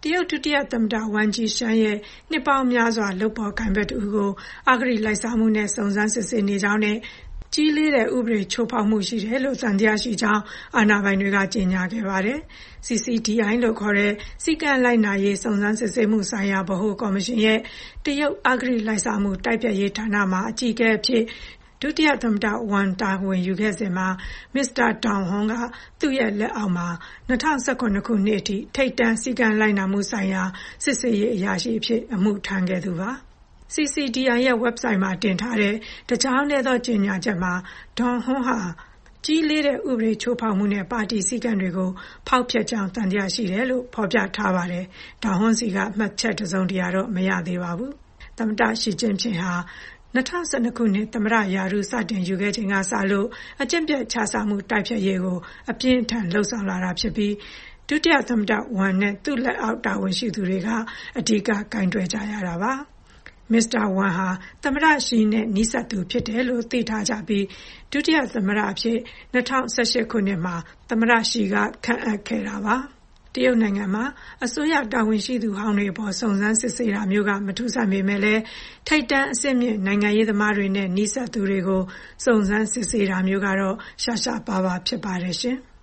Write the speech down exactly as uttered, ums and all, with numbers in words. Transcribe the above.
ရုတ်ဒုတိယသမ္မတဝမ်ဂျီရှမ်းရဲ့နှစ်ပေါင်းများစွာလုပ်ဖော်ကိုင်ဖက်တဦးကိုအဂတိလိုက်စားမှုနဲ့စုံစမ်းစစ်ဆေးနေကြောင်းနဲ့ကြီးလေးတဲ့ဥပဒေချိုးဖောက်မှုရှိတယ်လို့သံသယရှိကြောင်းအာဏာပိုင်တွေကကြေညာခဲ့ပါတယ်။ စီစီဒီအို လို့ခေါ်တဲ့စည်းကမ်းလိုက်နာရေးစုံစမ်းစစ်ဆေးမှုဆိုင်ရာဗဟိုကော်မရှင်ရဲ့တရုတ်အဂတိလိုက်စားမှုတိုက်ဖျက်ရေးဌာနမှာအကြီးအကဲအဖြစ်ဒုတိယသမ္မတဝမ်တာဝန်ယူခဲ့စဉ်မှာမစ္စတာဒေါင်ဟွန်းကသူ့ရဲ့လက်အောက်မှာ၂၀၁၇ခုနှစ်အထိထိပ်တန်းစည်းကမ်းလိုက်နာမှုဆိုင်ရာစစ်ဆေးရေးအရာရှိအဖြစ်အမှုထမ်းခဲ့သူပါ။ စီစီဒီအို ရဲ့ website မှာတင်ထားတဲ့တကြောင်းတည်းသောကြေညာချက်မှာဒေါင်ဟွန်းဟာကြီးလေးတဲ့ဥပဒေချိုးဖောက်မှုနဲ့ပါတီစည်းကမ်းတွေကိုဖောက်ဖျက်ကြောင်းသံသယရှိတယ်လို့ဖော်ပြထားပါတယ်။ဒေါင်ဟွန်းစီကအမှတ်ချက်တစ်စုံတရာတော့မရသေးပါဘူး။သမ္မတရှီကျင့်ဖျင်ဟာ၂၀၁၂ခုနှစ်သမ္မတရာထူးစတင်ယူခဲ့ချိန်ကစလို့အကျင့်ပျက်ခြစားမှုတိုက်ဖျက်ရေးကိုအပြင်းအထန်လှုံ့ဆော်လာတာဖြစ်ပြီးဒုတိယသမ္မတဝမ်နဲ့သူ့လက်အောက်တာဝန်ရှိသူတွေကအဓိကကိုင်တွယ်ကြရတာပါ။မစ္စတာဝမ်ဟာသမ္မတရှီနဲ့နီးစပ်သူဖြစ်တယ်လို့သိထားကြပြီးဒုတိယသမ္မတအဖြစ်၂၀၁၈ခုနှစ်မှာသမ္မတရှီကခန့်အပ်ခဲ့တာပါ။တရုတ်နိုင်ငံမှာအစိုးရတာဝန်ရှိသူဟောင်းတွေအပေါ်စုံစမ်းစစ်ဆေးတာမျိုးကမထူးဆန်းပေမဲ့လည်းထိပ်တန်းအဆင့်မြင့်နိုင်ငံရေးသမားတွေနဲ့နီးစပ်သူတွေကိုစုံစမ်းစစ်ဆေးတာမျိုးကတော့ရှားရှားပါးပါးဖြစ်ပါတယ်ရှင်။